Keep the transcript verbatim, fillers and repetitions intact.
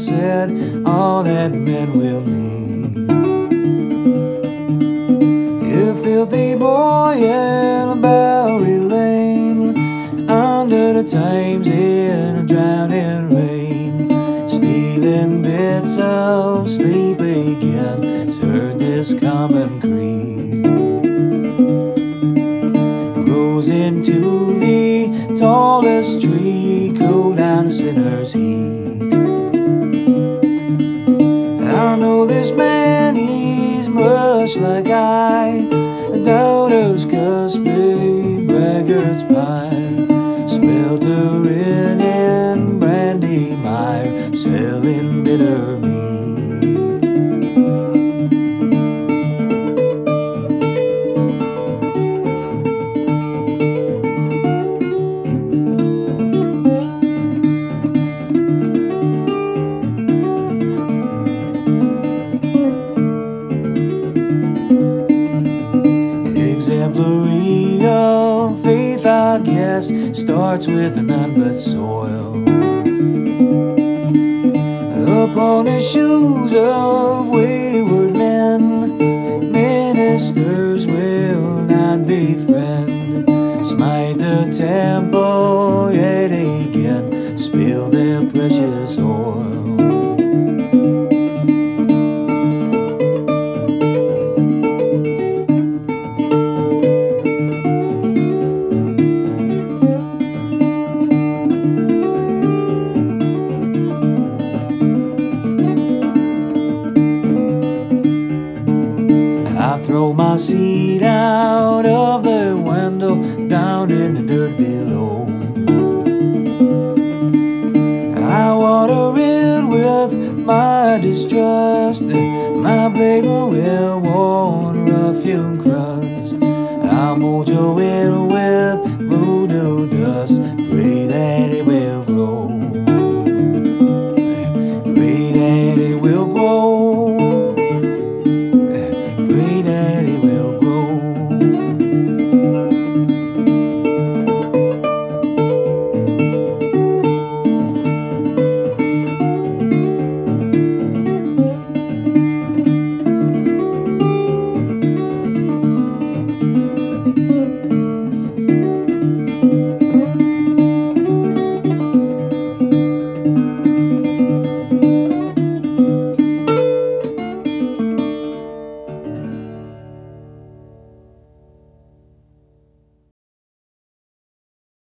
said all that men will need. You filthy boy in Bowery Lane, under the Thames in a drowning rain, stealing bits of sleep again, has heard this common creed. Goes into the tallest tree, cool down the sinner's heat. I know this man, he's much like I, a doubter's cusby, braggart's pyre, sweltering in brandy mire, selling bitter mead. Exemplary of faith, I guess, starts with none but soil. Upon the shoes of wayward men, ministers will not befriend. Smite the temple yet again, spill their precious oil. I throw my seat out of the window, down in the dirt below. I water it with my distrust, my blatant, well-worn ruffian crust. I'll mold you in with voodoo dust, pray that it will grow, pray that it will grow.